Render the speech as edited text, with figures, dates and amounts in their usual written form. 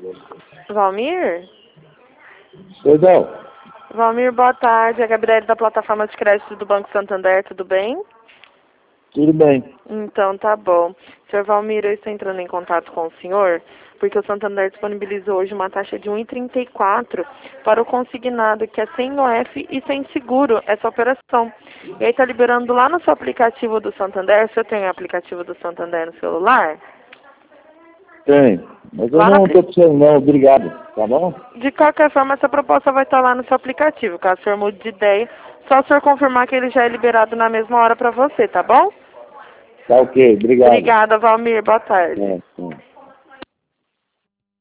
Valmir? Perdão. Valmir, boa tarde. É a Gabriele da plataforma de crédito do Banco Santander, tudo bem? Tudo bem. Então, tá bom. Senhor Valmir, eu estou entrando em contato com o senhor, porque o Santander disponibilizou hoje uma taxa de 1,34 para o consignado, que é sem OF e sem seguro, essa operação. E aí está liberando lá no seu aplicativo do Santander. O senhor tem o aplicativo do Santander no celular? Tem. Mas eu Lá não estou precisando não, obrigado. Tá bom? De qualquer forma, essa proposta vai estar lá no seu aplicativo. Caso o senhor mude de ideia, só o senhor confirmar que ele já é liberado na mesma hora para você, tá bom? Tá ok, obrigado. Obrigada, Valmir. Boa tarde. É.